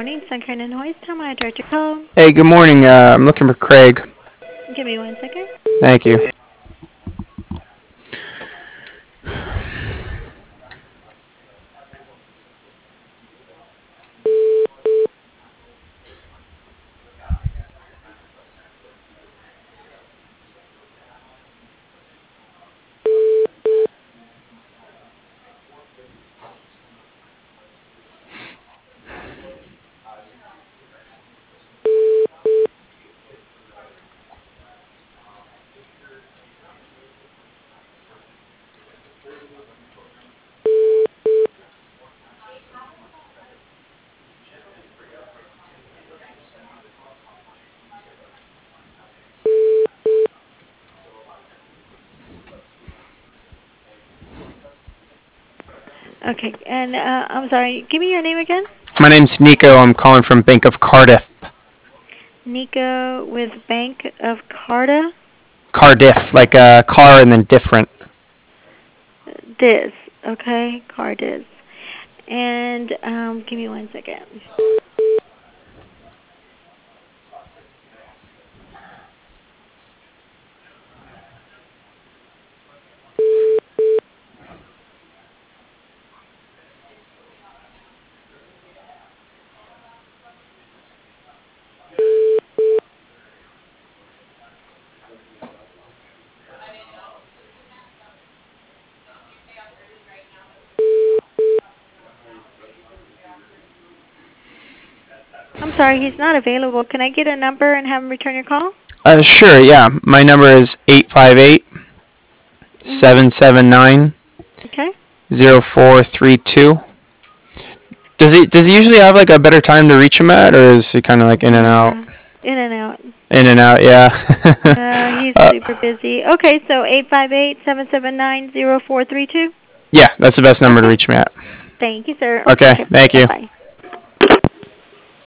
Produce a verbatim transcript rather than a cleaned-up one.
morning, Sunshine and Noise. Tell my direct your call. Hey, good morning. Uh, I'm looking for Craig. Give me one second. Thank you. Okay, and uh, I'm sorry. Give me your name again. My name's Nico. I'm calling from Bank of Cardiff. Nico with Bank of Carta. Cardiff, like a car and then different. Diz. Okay, Cardiz. And um, give me one second. I'm sorry, he's not available. Can I get a number and have him return your call? Uh, sure, yeah. My number is eight five eight, Mhm. seven seven nine, Okay. zero four three two. Does he does he usually have like a better time to reach him at, or is he kind of like in and out? Yeah. In and out. In and out, yeah. Uh, he's uh, super busy. Okay, so eight five eight seven seven nine zero four three two. yeah, that's the best number to Okay. reach me at. Thank you, sir. Okay, Okay. thank Bye you. bye.